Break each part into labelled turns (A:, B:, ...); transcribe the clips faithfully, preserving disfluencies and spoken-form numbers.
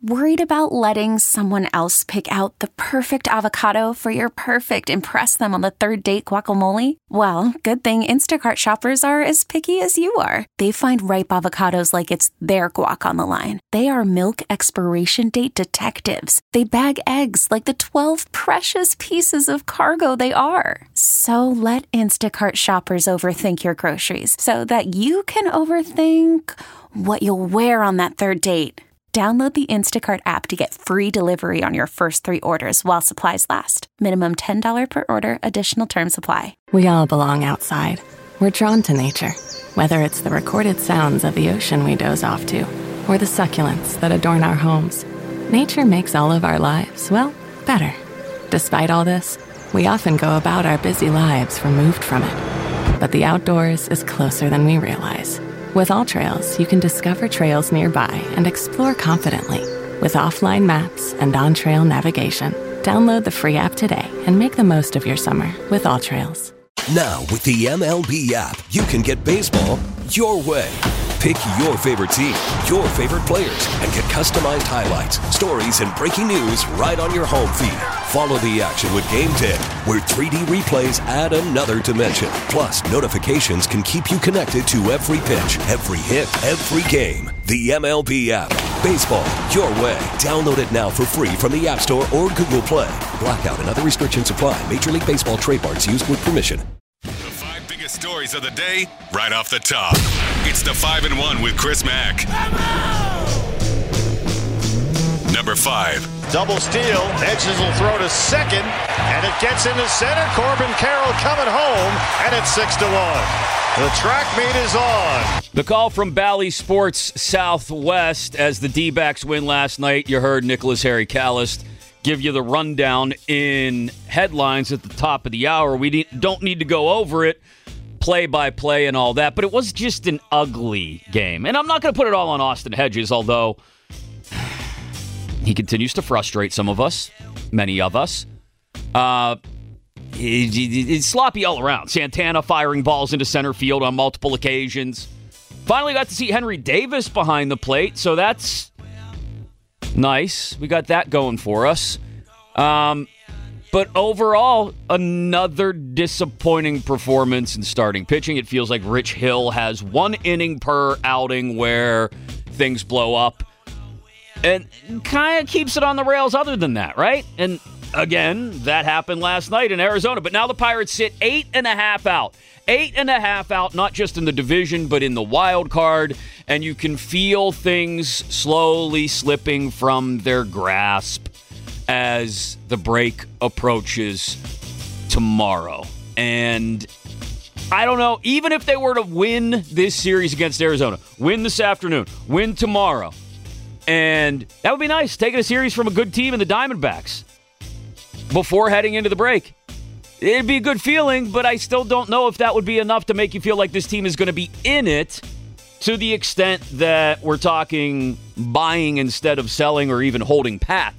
A: Worried about letting someone else pick out the perfect avocado for your perfect impress them on the third date guacamole? Well, good thing Instacart shoppers are as picky as you are. They find ripe avocados like it's their guac on the line. They are milk expiration date detectives. They bag eggs like the twelve precious pieces of cargo they are. So let Instacart shoppers overthink your groceries so that you can overthink what you'll wear on that third date. Download the Instacart app to get free delivery on your first three orders while supplies last. Minimum ten dollars per order. Additional terms apply.
B: We all belong outside. We're drawn to nature. Whether it's the recorded sounds of the ocean we doze off to, or the succulents that adorn our homes, nature makes all of our lives, well, better. Despite all this, we often go about our busy lives removed from it. But the outdoors is closer than we realize. With AllTrails, you can discover trails nearby and explore confidently. With offline maps and on-trail navigation, download the free app today and make the most of your summer with AllTrails.
C: Now, with the M L B app, you can get baseball your way. Pick your favorite team, your favorite players, and get customized highlights, stories, and breaking news right on your home feed. Follow the action with Game ten, where three D replays add another dimension. Plus, notifications can keep you connected to every pitch, every hit, every game. The M L B app. Baseball your way. Download it now for free from the App Store or Google Play. Blackout and other restrictions apply. Major League Baseball trademarks used with permission.
D: Stories of the day, right off the top. It's the five and one with Chris Mack. Number five.
E: Double steal. Hedges will throw to second, and it gets into center. Corbin Carroll coming home, and it's six to one. The track meet is on.
F: The call from Bally Sports Southwest as the D-backs win last night. You heard Nicholas Harry Callist give you the rundown in headlines at the top of the hour. We need, don't need to go over it. Play-by-play and all that, but it was just an ugly game. And I'm not going to put it all on Austin Hedges, although he continues to frustrate some of us, many of us. Uh, it, it, it's sloppy all around. Santana firing balls into center field on multiple occasions. Finally got to see Henry Davis behind the plate, so that's nice. We got that going for us. Um... But overall, another disappointing performance in starting pitching. It feels like Rich Hill has one inning per outing where things blow up. And kind of keeps it on the rails other than that, right? And again, that happened last night in Arizona. But now the Pirates sit eight and a half out. Eight and a half out, not just in the division, but in the wild card. And you can feel things slowly slipping from their grasp as the break approaches tomorrow. And I don't know, even if they were to win this series against Arizona, win this afternoon, win tomorrow, and that would be nice, taking a series from a good team in the Diamondbacks before heading into the break. It'd be a good feeling, but I still don't know if that would be enough to make you feel like this team is going to be in it to the extent that we're talking buying instead of selling or even holding pat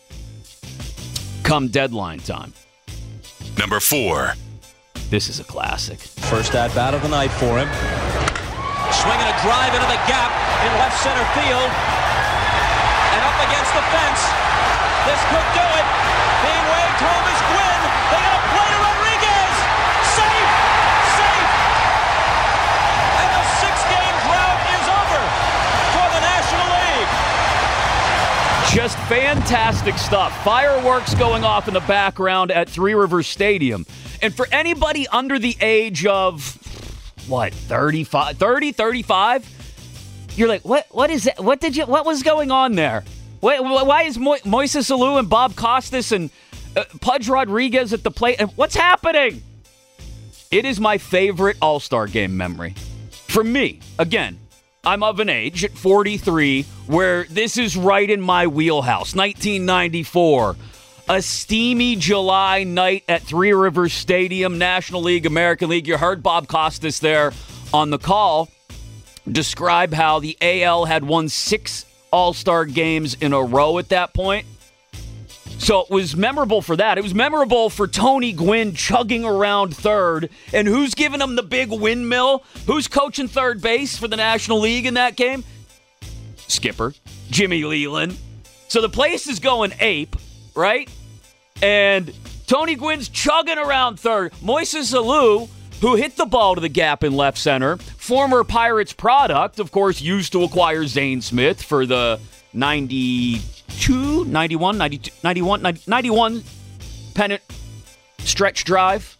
F: come deadline time.
D: Number four.
F: This is a classic.
G: First at bat of the night for him. Swinging a drive into the gap in left center field. And up against the fence. This could do it. Being waved home is Gwynn. They got a play to Rodriguez. Safe! Safe! And the six-game drought is over for the National League.
F: Just fantastic stuff. Fireworks going off in the background at Three Rivers Stadium. And for anybody under the age of, what, thirty-five, thirty, thirty-five, you're like, what? What is that? What did you? What was going on there? Why, why is Mo- Moises Alou and Bob Costas and uh, Pudge Rodriguez at the plate? And what's happening? It is my favorite All-Star game memory. For me, again, I'm of an age at forty-three where this is right in my wheelhouse. nineteen ninety-four. A steamy July night at Three Rivers Stadium, National League, American League. You heard Bob Costas there on the call describe how the A L had won six All-Star games in a row at that point. So it was memorable for that. It was memorable for Tony Gwynn chugging around third. And who's giving him the big windmill? Who's coaching third base for the National League in that game? Skipper, Jimmy Leland. So the place is going ape, right? And Tony Gwynn's chugging around third. Moises Alou, who hit the ball to the gap in left center, former Pirates product, of course, used to acquire Zane Smith for the ninety-two, ninety-one, ninety-two, ninety-one, ninety-one pennant stretch drive.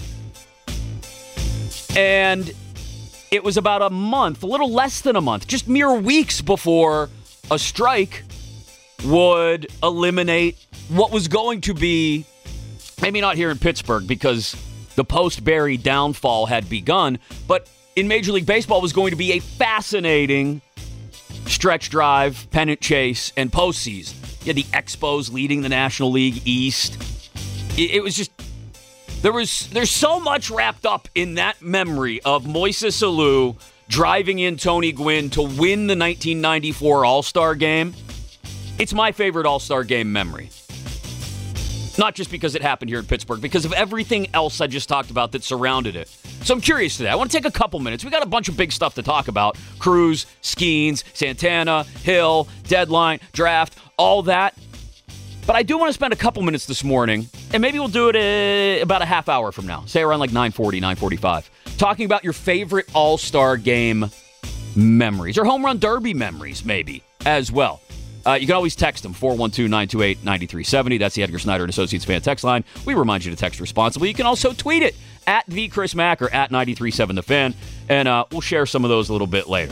F: And it was about a month, a little less than a month, just mere weeks before a strike would eliminate what was going to be, maybe not here in Pittsburgh because the post-Barry downfall had begun, but in Major League Baseball was going to be a fascinating stretch drive, pennant chase, and postseason. You had the Expos leading the National League East. It, it was just, there was, there's so much wrapped up in that memory of Moises Alou driving in Tony Gwynn to win the nineteen ninety-four All-Star Game. It's my favorite All-Star Game memory. Not just because it happened here in Pittsburgh, because of everything else I just talked about that surrounded it. So I'm curious today. I want to take a couple minutes. We got a bunch of big stuff to talk about. Cruz, Skeens, Santana, Hill, deadline, draft, all that. But I do want to spend a couple minutes this morning, and maybe we'll do it uh, about a half hour from now. Say around like nine forty, nine forty-five. Talking about your favorite All-Star Game memories, or home run derby memories maybe as well. Uh, you can always text them, four one two, nine two eight, nine three seven zero. That's the Edgar Snyder and Associates fan text line. We remind you to text responsibly. You can also tweet it at the Chris Mack or at nine three seven the fan, and uh, we'll share some of those a little bit later.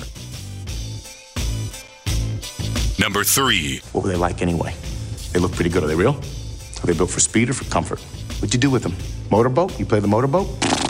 D: Number three.
H: What were they like anyway? They look pretty good. Are they real? Are they built for speed or for comfort? What'd you do with them? Motorboat? You play the motorboat?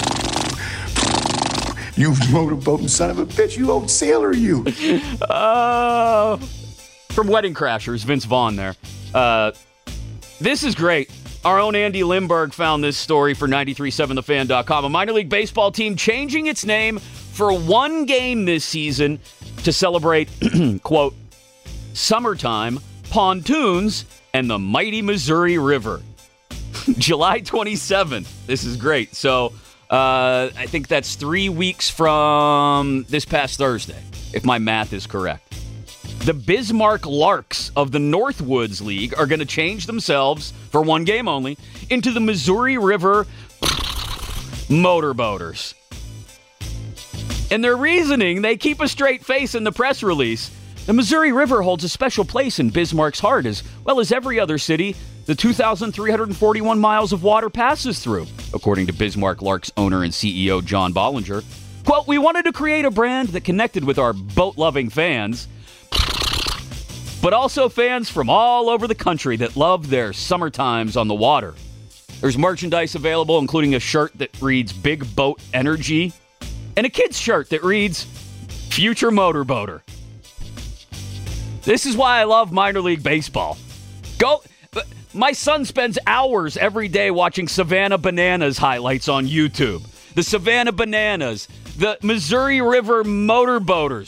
H: You motorboating son of a bitch. You old sailor, you.
F: Oh... Uh... From Wedding Crashers, Vince Vaughn there. Uh, this is great. Our own Andy Lindbergh found this story for nine three seven the fan dot com. A minor league baseball team changing its name for one game this season to celebrate, quote, summertime, pontoons, and the mighty Missouri River. July twenty-seventh. This is great. So uh, I think that's three weeks from this past Thursday, if my math is correct. The Bismarck Larks of the Northwoods League are going to change themselves, for one game only, into the Missouri River Motorboaters. And their reasoning, they keep a straight face in the press release. The Missouri River holds a special place in Bismarck's heart, as well as every other city the two thousand three hundred forty-one miles of water passes through, according to Bismarck Larks owner and C E O John Bollinger. Quote, we wanted to create a brand that connected with our boat-loving fans, but also fans from all over the country that love their summer times on the water. There's merchandise available, including a shirt that reads Big Boat Energy and a kid's shirt that reads Future Motorboater. This is why I love minor league baseball. Go. My son spends hours every day watching Savannah Bananas highlights on YouTube. The Savannah Bananas, the Missouri River Motorboaters.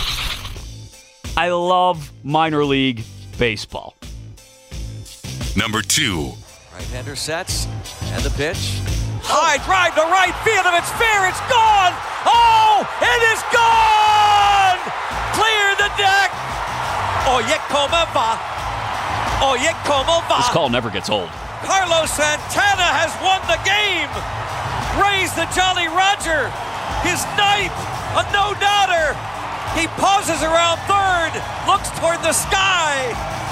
F: I love minor league baseball.
D: Number two.
G: Right-hander sets, and the pitch. High drive to right field, if it's fair, it's gone! Oh, it is gone! Clear the deck! Oyekomova. Oyekomova.
F: This call never gets old.
G: Carlos Santana has won the game! Raise the Jolly Roger! His ninth, a no-doubter! He pauses around third, looks toward the sky,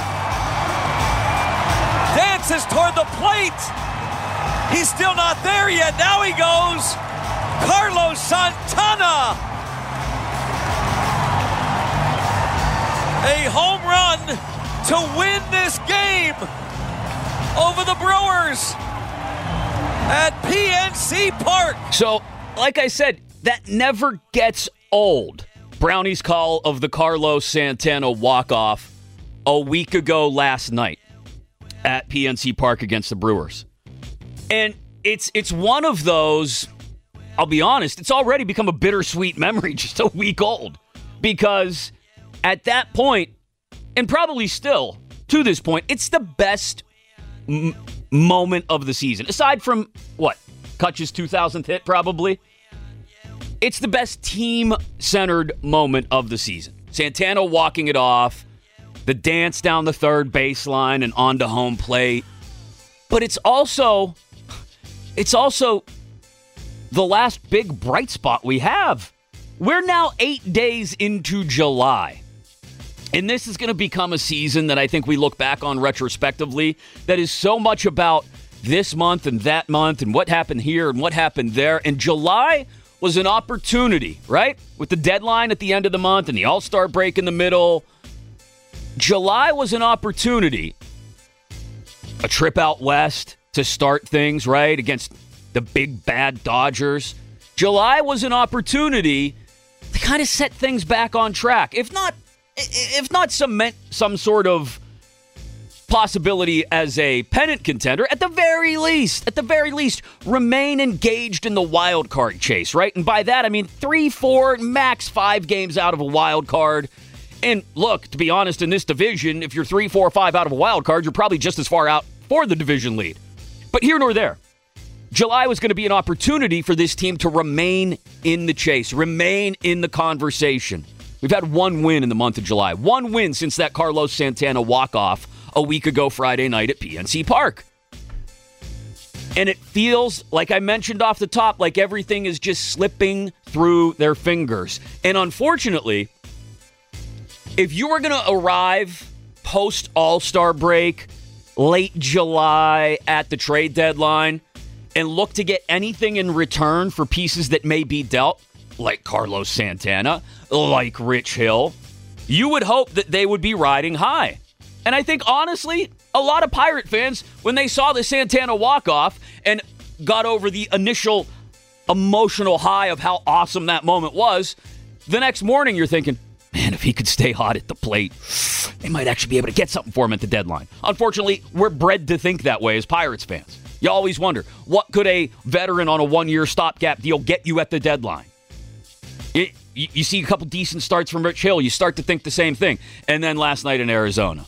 G: dances toward the plate. He's still not there yet. Now he goes. Carlos Santana. A home run to win this game over the Brewers at P N C Park.
F: So, like I said, that never gets old. Brownie's call of the Carlos Santana walk-off a week ago last night at P N C Park against the Brewers. And it's it's one of those, I'll be honest, it's already become a bittersweet memory just a week old. Because at that point, and probably still to this point, it's the best m- moment of the season. Aside from, what, Kutch's two thousandth hit probably? It's the best team-centered moment of the season. Santana walking it off, the dance down the third baseline and onto home plate. But it's also, it's also the last big bright spot we have. We're now eight days into July. And this is going to become a season that I think we look back on retrospectively that is so much about this month and that month and what happened here and what happened there. And July was an opportunity, right? With the deadline at the end of the month and the All-Star break in the middle. July was an opportunity. A trip out west to start things, right? Against the big bad Dodgers. July was an opportunity to kind of set things back on track. If not If not cement some sort of possibility as a pennant contender, at the very least, at the very least, remain engaged in the wild card chase, right? And by that, I mean three, four, max five games out of a wild card. And look, to be honest, in this division, if you're three, four, five out of a wild card, you're probably just as far out for the division lead. But here nor there. July was going to be an opportunity for this team to remain in the chase, remain in the conversation. We've had one win in the month of July. One win since that Carlos Santana walk-off a week ago Friday night at P N C Park. And it feels, like I mentioned off the top, like everything is just slipping through their fingers. And unfortunately, if you were going to arrive post-All-Star break, late July at the trade deadline, and look to get anything in return for pieces that may be dealt, like Carlos Santana, like Rich Hill, you would hope that they would be riding high. And I think, honestly, a lot of Pirate fans, when they saw the Santana walk-off and got over the initial emotional high of how awesome that moment was, the next morning you're thinking, man, if he could stay hot at the plate, they might actually be able to get something for him at the deadline. Unfortunately, we're bred to think that way as Pirates fans. You always wonder, what could a veteran on a one-year stopgap deal get you at the deadline? It, you, you see a couple decent starts from Rich Hill, you start to think the same thing. And then last night in Arizona,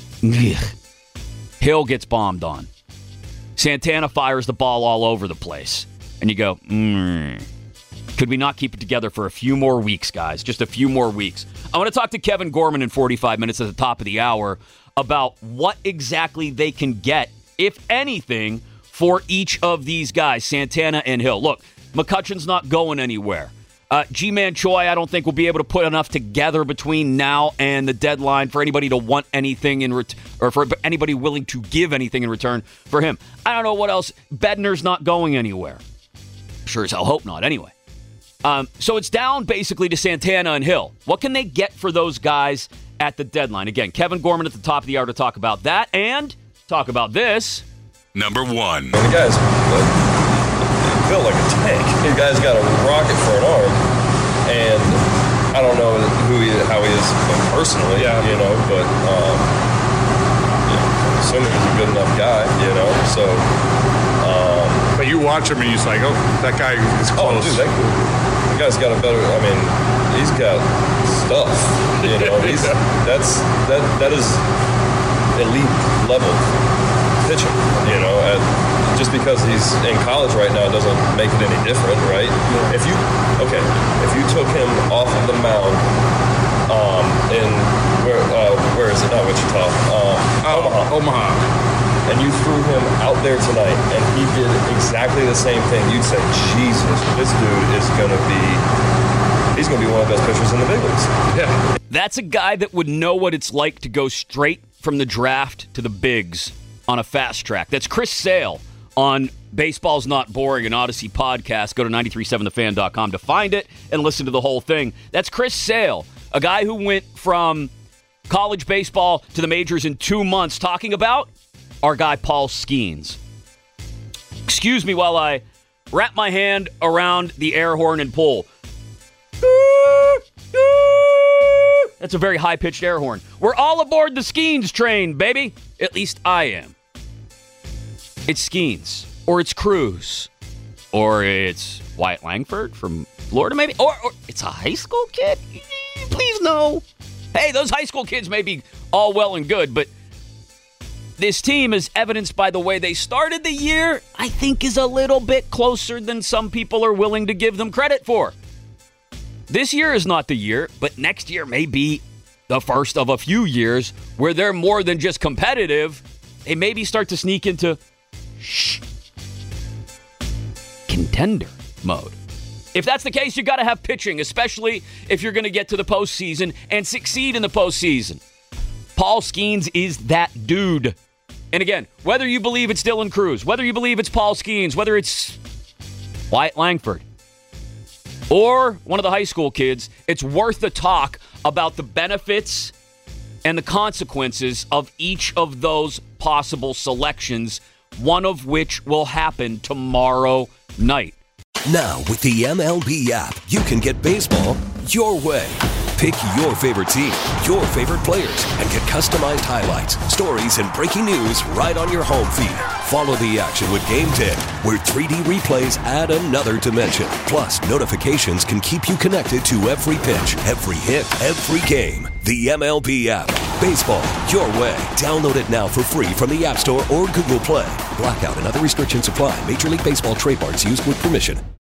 F: Hill gets bombed on. Santana fires the ball all over the place. And you go, mm, could we not keep it together for a few more weeks, guys? Just a few more weeks. I want to talk to Kevin Gorman in forty-five minutes at the top of the hour about what exactly they can get, if anything, for each of these guys, Santana and Hill. Look, McCutchen's not going anywhere. Uh, G-Man Choi, I don't think will be able to put enough together between now and the deadline for anybody to want anything in ret- or for anybody willing to give anything in return for him. I don't know what else. Bednar's not going anywhere. Sure as hell hope not, anyway. Um, so it's down basically to Santana and Hill. What can they get for those guys at the deadline? Again, Kevin Gorman at the top of the hour to talk about that and talk about this.
D: Number one.
I: The guy's built like a tank. The guy's got a rocket for an arm, and I don't know who he, how he is personally, yeah. you know, but um, you know, I'm assuming he's a good enough guy, you know, so. Um,
J: but you watch him and you're like, oh, that guy is close.
I: Oh, dude, that, that guy's got a better, I mean, he's got stuff, you know, he's, that's, that, that is elite level pitching, you know, at, just because he's in college right now doesn't make it any different, right? Yeah. If you, okay, if you took him off of the mound um, in, where uh, where is it? Not Wichita. Um,
J: oh, Omaha. Omaha.
I: And you threw him out there tonight and he did exactly the same thing, you'd say, Jesus, this dude is going to be, he's going to be one of the best pitchers in the big leagues.
F: Yeah. That's a guy that would know what it's like to go straight from the draft to the bigs on a fast track. That's Chris Sale on Baseball's Not Boring, an Odyssey podcast. Go to nine three seven the fan dot com to find it and listen to the whole thing. That's Chris Sale, a guy who went from college baseball to the majors in two months, talking about our guy Paul Skeens. Excuse me while I wrap my hand around the air horn and pull. That's a very high-pitched air horn. We're all aboard the Skeens train, baby. At least I am. It's Skeens, or it's Cruz, or it's Wyatt Langford from Florida, maybe, or, or it's a high school kid. Please no. Hey, those high school kids may be all well and good, but this team, is evidenced by the way they started the year, I think is a little bit closer than some people are willing to give them credit for. This year is not the year, but next year may be the first of a few years where they're more than just competitive. They maybe start to sneak into shh, contender mode. If that's the case, you got to have pitching, especially if you're going to get to the postseason and succeed in the postseason. Paul Skeens is that dude. And again, whether you believe it's Dylan Cruz, whether you believe it's Paul Skeens, whether it's Wyatt Langford, or one of the high school kids, it's worth the talk about the benefits and the consequences of each of those possible selections, one of which will happen tomorrow night.
C: Now, with the M L B app, you can get baseball your way. Pick your favorite team, your favorite players, and get customized highlights, stories, and breaking news right on your home feed. Follow the action with Game Day, where three D replays add another dimension. Plus, notifications can keep you connected to every pitch, every hit, every game. The M L B app. Baseball your way. Download it now for free from the App Store or Google Play. Blackout and other restrictions apply. Major League Baseball trademarks used with permission.